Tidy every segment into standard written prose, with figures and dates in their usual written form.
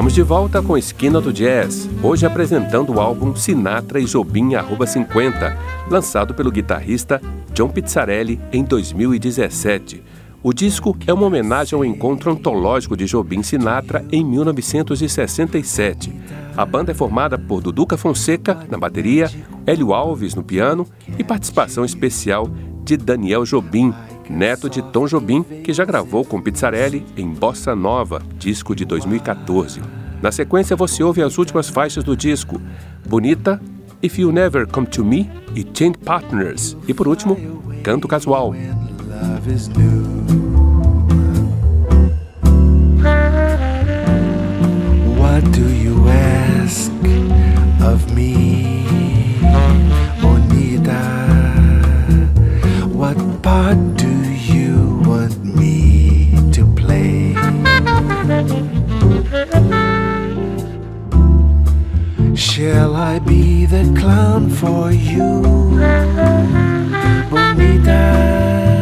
Estamos de volta com Esquina do Jazz, hoje apresentando o álbum Sinatra e Jobim @50, lançado pelo guitarrista John Pizzarelli em 2017. O disco é uma homenagem ao encontro antológico de Jobim e Sinatra em 1967. A banda é formada por Duduca Fonseca na bateria, Hélio Alves no piano e participação especial de Daniel Jobim, neto de Tom Jobim, que já gravou com Pizzarelli em Bossa Nova, disco de 2014. Na sequência você ouve as últimas faixas do disco, Bonita, If You Never Come To Me e Change Partners. E por último, Canto Casual. What do you ask of me, Bonita? What part do you want me to play? Shall I be the clown for you, Bonita?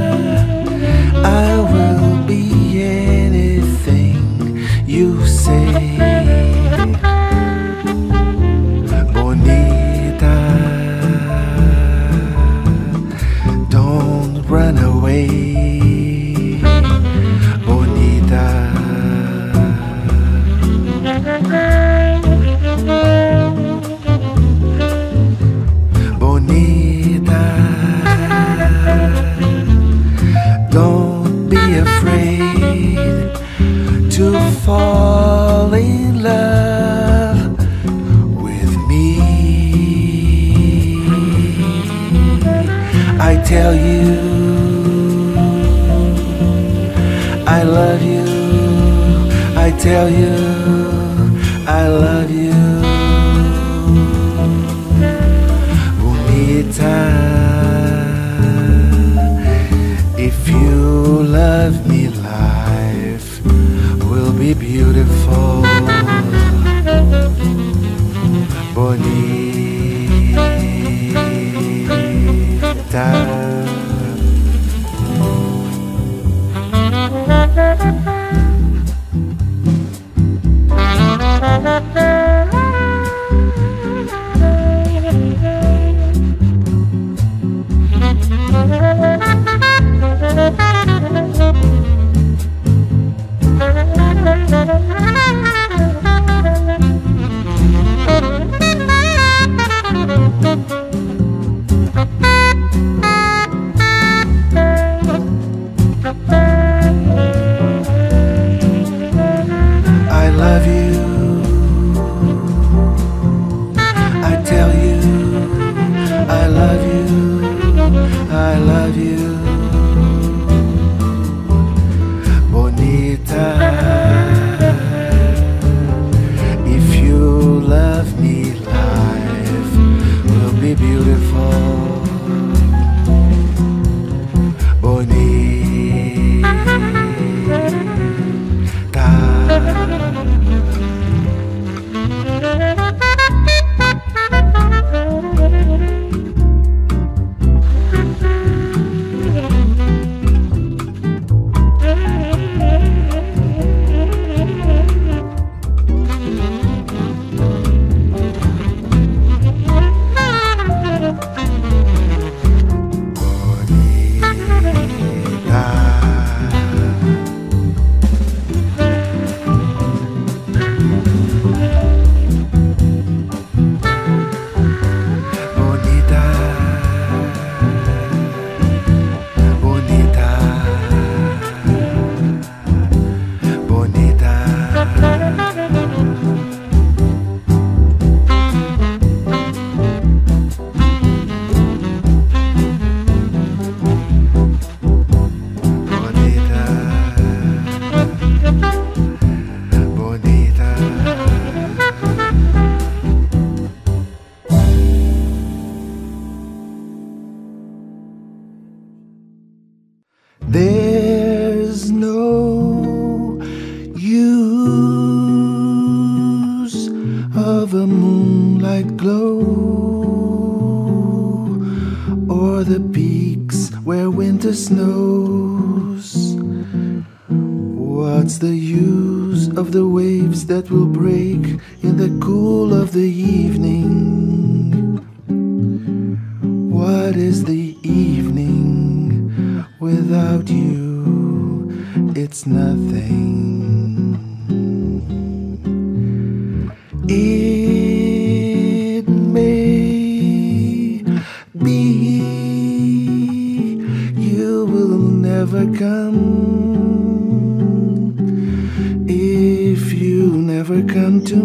I will be anything you say, Bonita. Don't run away, Bonita. Bonita, don't be afraid to fall in love with me. I tell you, I love you. I tell you, I love you. Bonita, if you love me, life will be beautiful. Bonita. I love you. I tell you, I love you. I love you. Bonita, if you love me, life will be beautiful. Bonita. There's no use of a moonlight glow or the peaks where winter snows. What's the use of the waves that will break in the cool of the evening. What is the evening without you? It's nothing. It may be you will never come if you never come to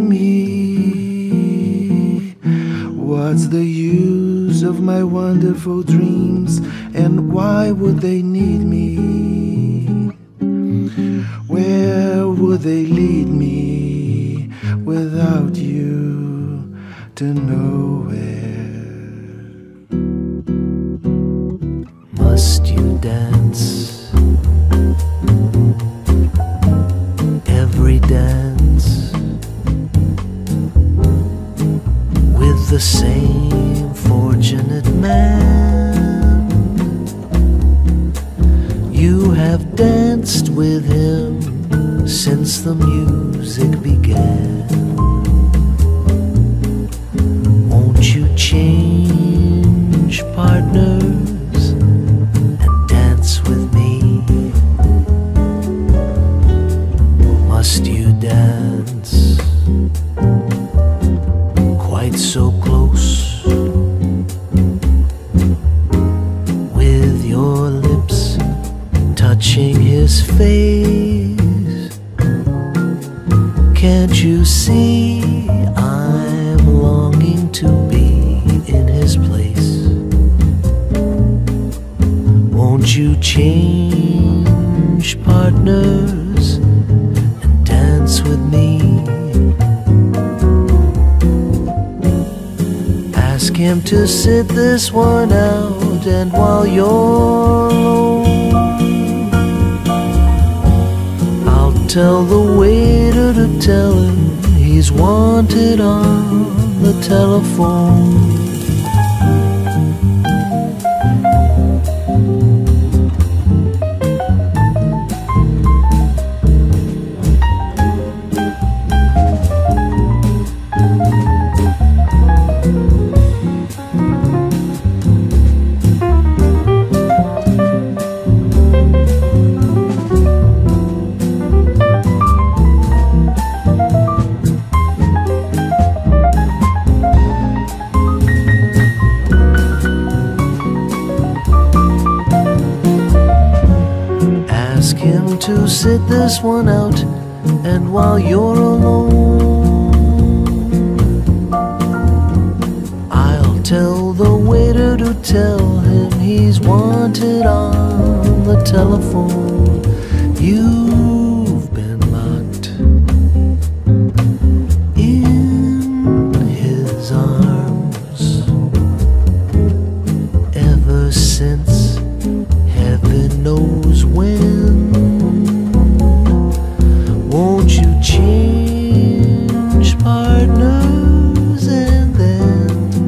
me. What's the use of my wonderful dreams, and why would they need me? Where would they lead me without you to nowhere? Must you dance every dance with the same fortunate man? You have danced with him since the music began. Won't you change partners and dance with me? Must you dance quite so close with your lips touching his face? Can't you see I'm longing to be in his place? Won't you change partners and dance with me? Ask him to sit this one out, and while you're alone, I'll tell the waiter to tell him he's wanted on the telephone. Ask him to sit this one out, and while you're alone, I'll tell the waiter to tell him he's wanted on the telephone. You've been locked in his arms ever since heaven knows when. Won't you change partners, and then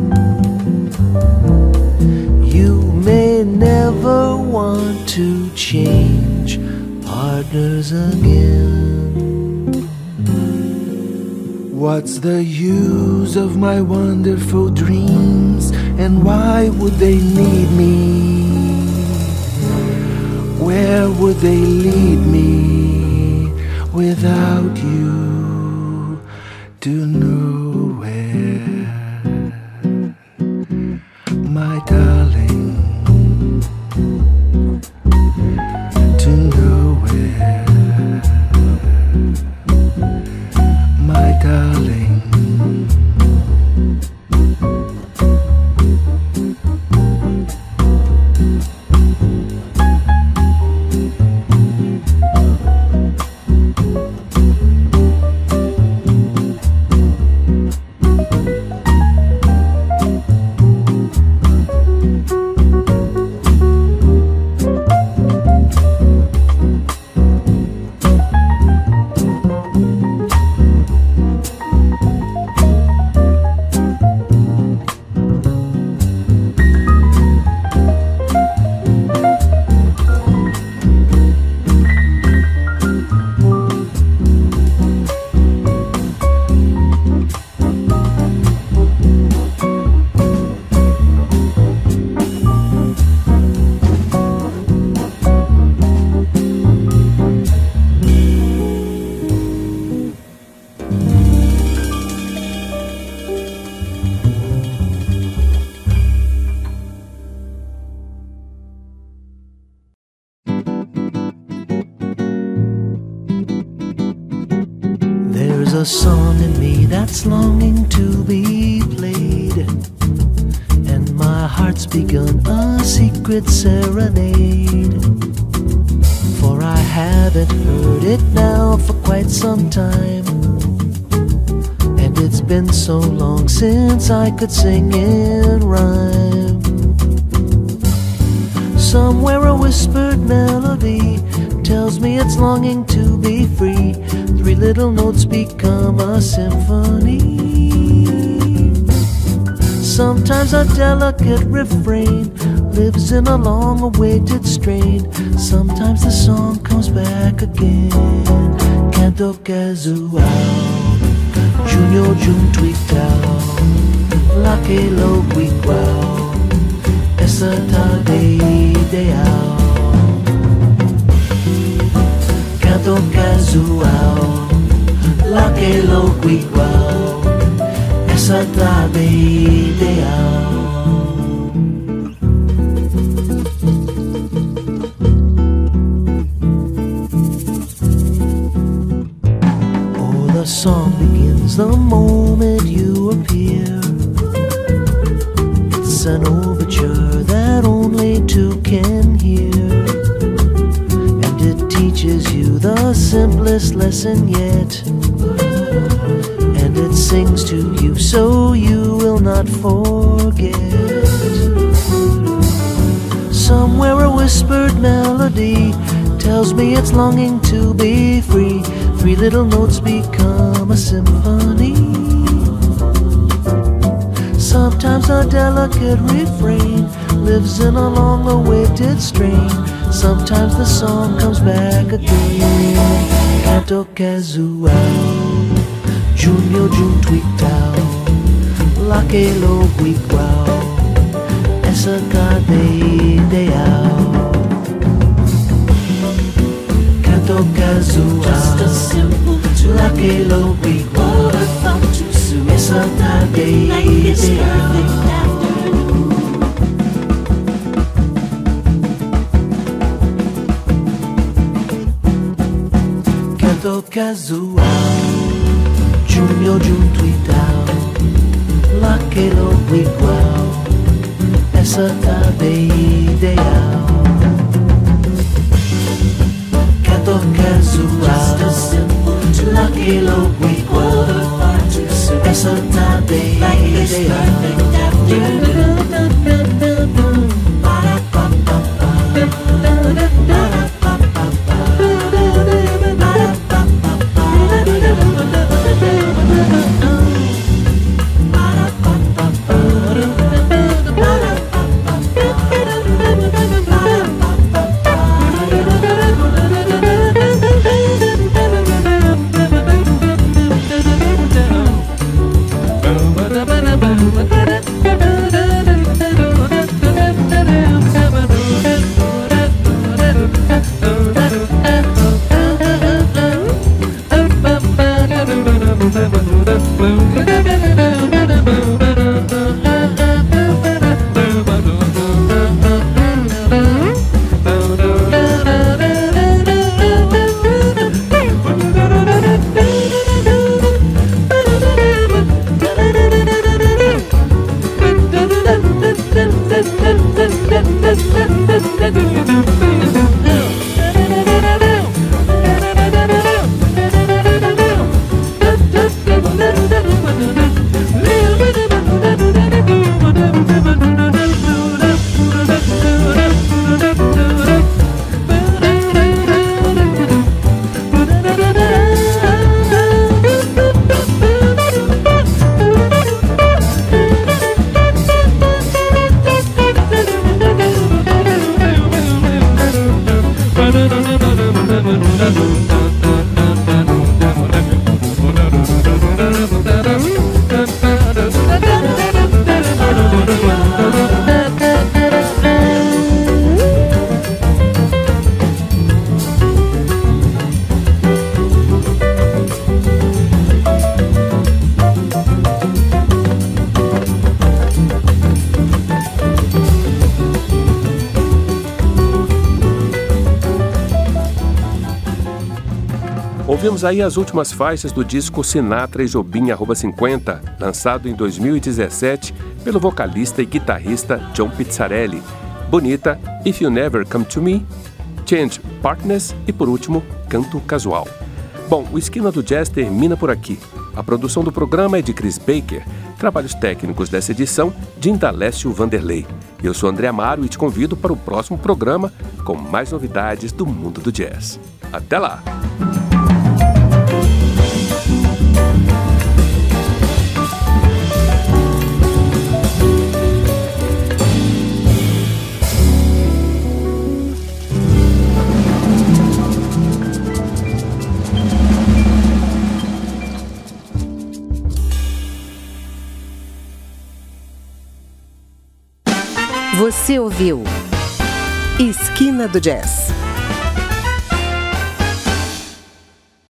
you may never want to change partners again. What's the use of my wonderful dreams, and why would they need me? Where would they lead me without you to nowhere? My darling, to nowhere. My darling. the song in me that's longing to be played, and my heart's begun a secret serenade. For I haven't heard it now for quite some time, and it's been so long since I could sing in rhyme. Somewhere a whispered melody tells me it's longing to be free. Three little notes become a symphony. Sometimes a delicate refrain lives in a long-awaited strain. Sometimes the song comes back again. Canto casual, Junyo Juntwitao, Lake lo Guiguao, Essa tarde ideal. Canto casual, Lake lo Guiguao, Essa tarde ideal. The song begins the moment you appear. It's an overture that only two can hear, and it teaches you the simplest lesson yet, and it sings to you so you will not forget. Somewhere a whispered melody tells me it's longing to be free. Three little notes become a symphony. Sometimes a delicate refrain lives in a long-awaited strain. Sometimes the song comes back again. Canto casual, Junyo Juntwitao, Lake lo Guiguao, Essa tarde ideal. Canto casual, just a simple tune, Lake lo Guiguao, never thought too soon, Essa tarde like this perfect ideal. afternoon. Canto casual, Junyo Juntwitao, Lake lo Guiguao, Essa tarde ideal. Canto casual, Just a simple tune, Lake lo Guiguao, never thought too soon, Essa tarde like this perfect afternoon. Ouvimos aí as últimas faixas do disco Sinatra e Jobim @50, lançado em 2017 pelo vocalista e guitarrista John Pizzarelli. Bonita, If You Never Come To Me, Change Partners e, por último, Canto Casual. Bom, o Esquina do Jazz termina por aqui. A produção do programa é de Chris Baker, trabalhos técnicos dessa edição de Indalécio Vanderlei. Eu sou André Amaro e te convido para o próximo programa com mais novidades do mundo do jazz. Até lá! Você ouviu Esquina do Jazz.